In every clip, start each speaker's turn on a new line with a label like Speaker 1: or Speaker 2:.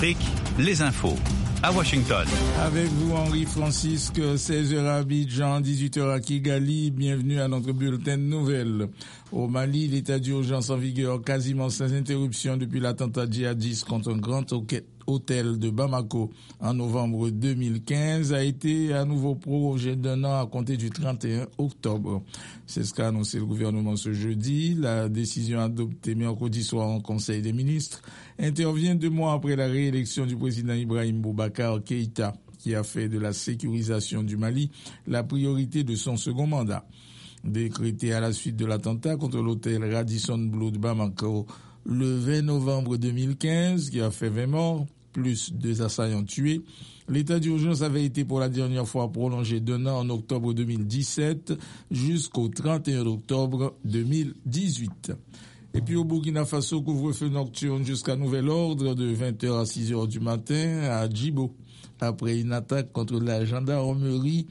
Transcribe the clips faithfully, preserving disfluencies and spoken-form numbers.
Speaker 1: Afrique, les infos. À Washington.
Speaker 2: Avec vous, Henri Francisque, seize heures à Abidjan, dix-huit heures à Kigali. Bienvenue à notre bulletin de nouvelles. Au Mali, l'état d'urgence en vigueur quasiment sans interruption depuis l'attentat djihadiste contre un grand hôtel de Bamako en novembre deux mille quinze a été à nouveau prorogé d'un an à compter du trente et un octobre. C'est ce qu'a annoncé le gouvernement ce jeudi. La décision adoptée mercredi soir en Conseil des ministres intervient deux mois après la réélection du président Ibrahim Boubacar Keïta, qui a fait de la sécurisation du Mali la priorité de son second mandat. Décrété à la suite de l'attentat contre l'hôtel Radisson Blu de Bamako le vingt novembre deux mille quinze, qui a fait vingt morts, plus deux assaillants tués, l'état d'urgence avait été pour la dernière fois prolongé d'un an en octobre deux mille dix-sept jusqu'au trente et un octobre deux mille dix-huit. Et puis au Burkina Faso, couvre-feu nocturne jusqu'à nouvel ordre de vingt heures à six heures du matin à Djibo, après une attaque contre la gendarmerie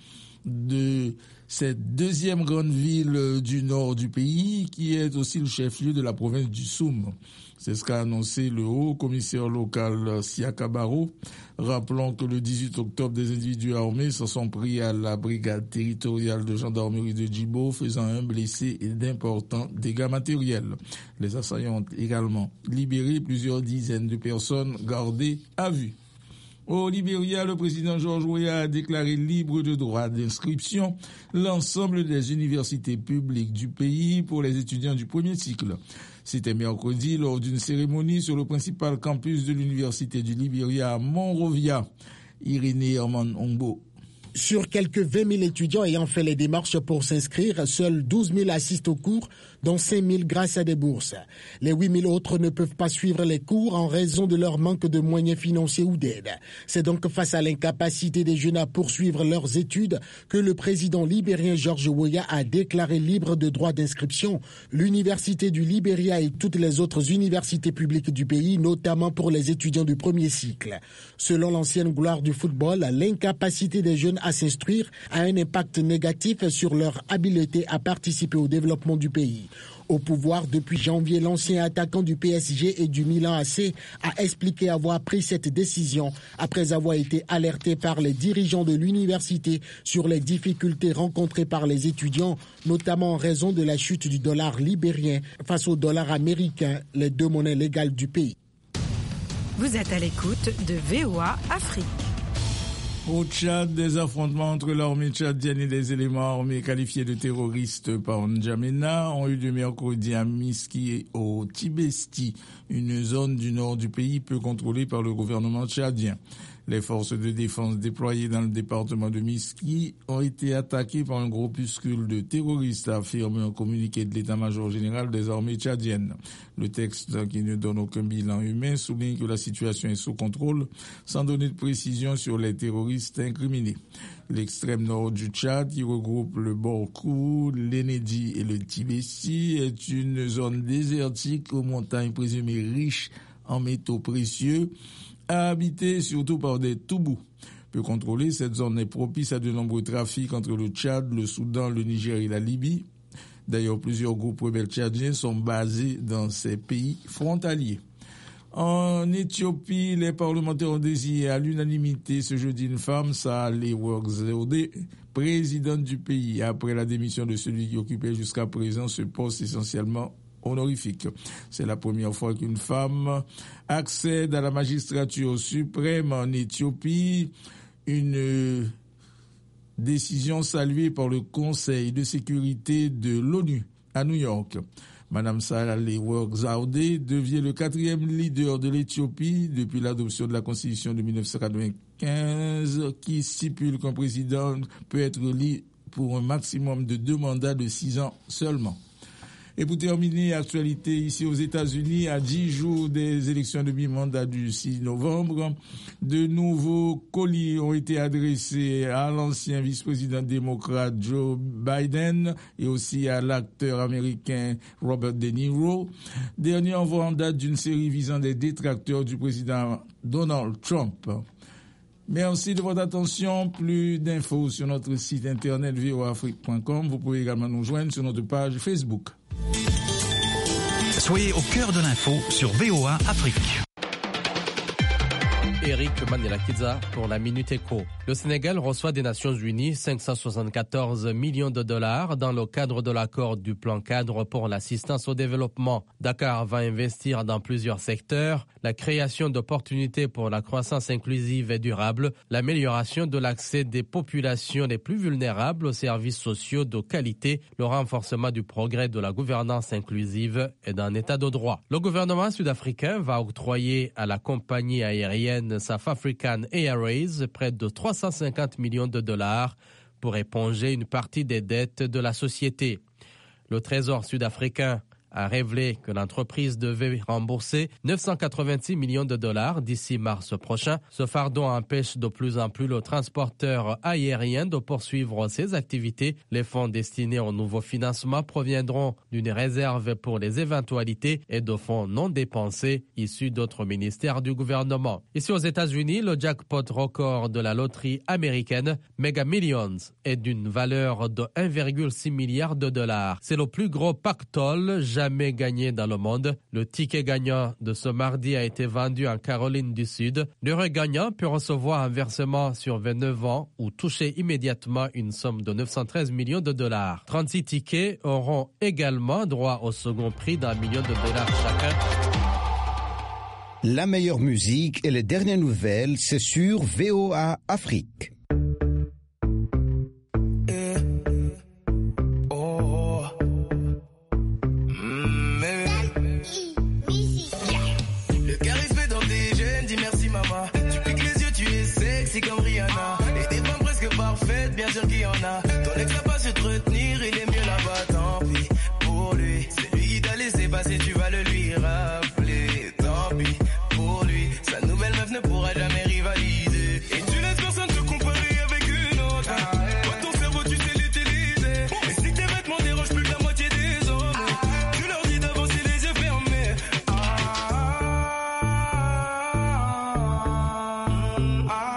Speaker 2: de cette deuxième grande ville du nord du pays, qui est aussi le chef-lieu de la province du Soum. C'est ce qu'a annoncé le haut commissaire local Siaka Baro, rappelant que le dix-huit octobre, des individus armés s'en sont pris à la brigade territoriale de gendarmerie de Djibo, faisant un blessé et d'importants dégâts matériels. Les assaillants ont également libéré plusieurs dizaines de personnes gardées à vue. Au Libéria, le président George Weah a déclaré libre de droit d'inscription l'ensemble des universités publiques du pays pour les étudiants du premier cycle. C'était mercredi lors d'une cérémonie sur le principal campus de l'université du Libéria à Monrovia. Irénée Herman Ongbo.
Speaker 3: Sur quelques vingt mille étudiants ayant fait les démarches pour s'inscrire, seuls douze mille assistent aux cours, dont cinq mille grâce à des bourses. Les huit mille autres ne peuvent pas suivre les cours en raison de leur manque de moyens financiers ou d'aide. C'est donc face à l'incapacité des jeunes à poursuivre leurs études que le président libérien George Weah a déclaré libre de droit d'inscription l'université du Libéria et toutes les autres universités publiques du pays, notamment pour les étudiants du premier cycle. Selon l'ancienne gloire du football, l'incapacité des jeunes à s'instruire a un impact négatif sur leur habileté à participer au développement du pays. Au pouvoir depuis janvier, l'ancien attaquant du P S G et du Milan A C a expliqué avoir pris cette décision après avoir été alerté par les dirigeants de l'université sur les difficultés rencontrées par les étudiants, notamment en raison de la chute du dollar libérien face au dollar américain, les deux monnaies légales du pays.
Speaker 4: Vous êtes à l'écoute de V O A Afrique.
Speaker 2: Au Tchad, des affrontements entre l'armée tchadienne et des éléments armés qualifiés de terroristes par N'Djamena ont eu lieu mercredi à Miski et au Tibesti, une zone du nord du pays peu contrôlée par le gouvernement tchadien. Les forces de défense déployées dans le département de Miski ont été attaquées par un groupuscule de terroristes, a affirmé un communiqué de l'état-major général des armées tchadiennes. Le texte, qui ne donne aucun bilan humain, souligne que la situation est sous contrôle, sans donner de précision sur les terroristes incriminés. L'extrême nord du Tchad, qui regroupe le Borkou, l'Enedi et le Tibesti, est une zone désertique aux montagnes présumées riches en métaux précieux, habitée surtout par des toubous. Peu contrôlée, cette zone est propice à de nombreux trafics entre le Tchad, le Soudan, le Niger et la Libye. D'ailleurs, plusieurs groupes rebelles tchadiens sont basés dans ces pays frontaliers. En Éthiopie, les parlementaires ont désigné à l'unanimité ce jeudi une femme, Sahle-Work Zewde, présidente du pays, après la démission de celui qui occupait jusqu'à présent ce poste essentiellement honorifique. C'est la première fois qu'une femme accède à la magistrature suprême en Éthiopie, une décision saluée par le Conseil de sécurité de l'ONU à New York. Madame Sahle-Work Zewde devient le quatrième leader de l'Éthiopie depuis l'adoption de la Constitution de dix-neuf cent quatre-vingt-quinze qui stipule qu'un président peut être élu pour un maximum de deux mandats de six ans seulement. Et pour terminer, actualité ici aux États-Unis, à dix jours des élections de mi-mandat du six novembre, de nouveaux colis ont été adressés à l'ancien vice-président démocrate Joe Biden et aussi à l'acteur américain Robert De Niro. Dernier envoi en date d'une série visant des détracteurs du président Donald Trump. Merci de votre attention. Plus d'infos sur notre site internet v o a afrique point com. Vous pouvez également nous joindre sur notre page Facebook.
Speaker 1: Soyez au cœur de l'info sur V O A Afrique.
Speaker 5: Eric Manelakiza pour la Minute Éco. Le Sénégal reçoit des Nations Unies cinq cent soixante-quatorze millions de dollars dans le cadre de l'accord du plan cadre pour l'assistance au développement. Dakar va investir dans plusieurs secteurs, la création d'opportunités pour la croissance inclusive et durable, l'amélioration de l'accès des populations les plus vulnérables aux services sociaux de qualité, le renforcement du progrès de la gouvernance inclusive et d'un état de droit. Le gouvernement sud-africain va octroyer à la compagnie aérienne South African Airways près de trois cent cinquante millions de dollars pour éponger une partie des dettes de la société. Le Trésor sud-africain a révélé que l'entreprise devait rembourser neuf cent quatre-vingt-six millions de dollars d'ici mars prochain. Ce fardeau empêche de plus en plus le transporteur aérien de poursuivre ses activités. Les fonds destinés au nouveau financement proviendront d'une réserve pour les éventualités et de fonds non dépensés issus d'autres ministères du gouvernement. Ici aux États-Unis, le jackpot record de la loterie américaine Mega Millions est d'une valeur de un virgule six milliard de dollars. C'est le plus gros pactole jamais jamais gagné dans le monde. Le ticket gagnant de ce mardi a été vendu en Caroline du Sud. Le gagnant peut recevoir un versement sur vingt-neuf ans ou toucher immédiatement une somme de neuf cent treize millions de dollars. trente-six tickets auront également droit au second prix d'un million de dollars chacun.
Speaker 6: La meilleure musique et les dernières nouvelles, c'est sur V O A Afrique.
Speaker 7: Comme Rihanna, et des femmes presque parfaites, bien sûr qu'il y en a. Ton ex n'a pas su te retenir, il est mieux là-bas, tant pis pour lui. C'est lui qui t'a laissé passer, tu vas le lui rappeler. Tant pis pour lui, sa nouvelle meuf ne pourra jamais rivaliser. Et tu laisses personne te comparer avec une autre. Ah ouais. Toi ton cerveau tu sais l'utiliser. Et si tes vêtements dérangent plus que la moitié des hommes, ah tu leur dis d'avancer les yeux fermés. Ah, ah,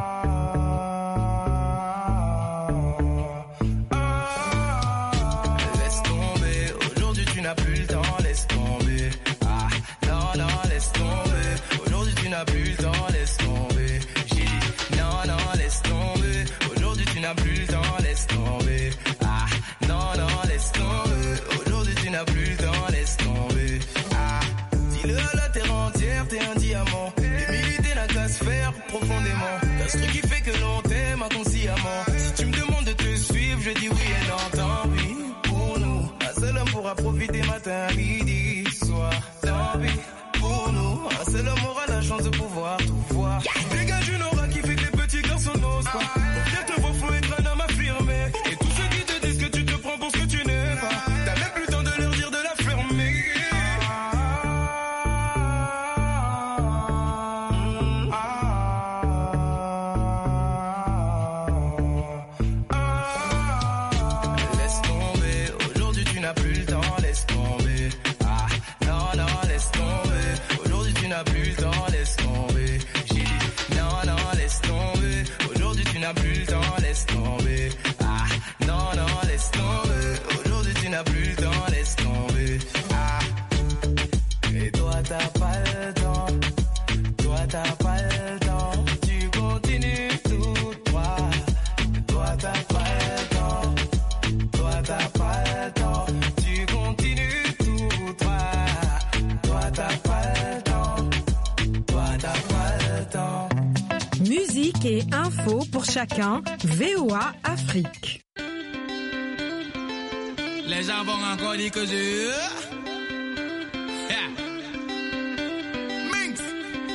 Speaker 7: profondément. T'as ce truc qui fait que l'on t'aime inconsciemment. Si tu me demandes de te suivre, je dis oui et non, tant pis pour nous. Un seul homme pourra profiter matin, midi, soir. Tant pis pour nous. Un seul homme aura la chance de pouvoir tout voir. Dégage une aura qui fait que les petits garçons n'osent pas. Pour dire te voir, faut être un homme affirmé. Et tous ceux qui te disent que tu te prends pour ce que tu n'es pas, t'as même plus le temps de leur dire de la fermer.
Speaker 4: Et info pour chacun, V O A Afrique.
Speaker 7: Les gens vont encore dire que je... Yeah. Minx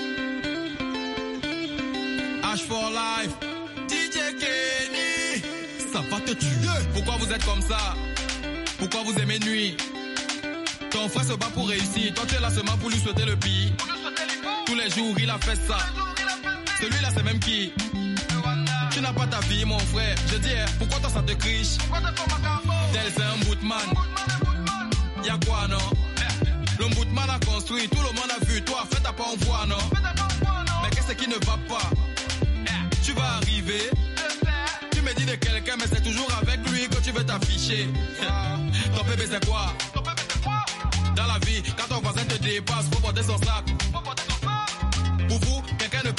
Speaker 7: H for Life D J Kenny. Ça va te tuer. Pourquoi vous êtes comme ça? Pourquoi vous aimez nuit? Ton frère se bat pour réussir. Toi tu es là seulement pour lui souhaiter le pire. Tous les jours il a fait ça. Celui-là c'est même qui? Tu n'as pas ta vie mon frère. Je dis pourquoi toi ça te criche? Tel c'est un bootman. Y'a quoi non? Le bootman a construit, tout le monde a vu. Toi fais ta pas en voix non? Mais qu'est-ce qui ne va pas? Tu vas arriver. Tu me dis de quelqu'un mais c'est toujours avec lui que tu veux t'afficher. Ton bébé c'est quoi? Dans la vie quand ton voisin te dépasse faut porter son sac. Pour vous quelqu'un ne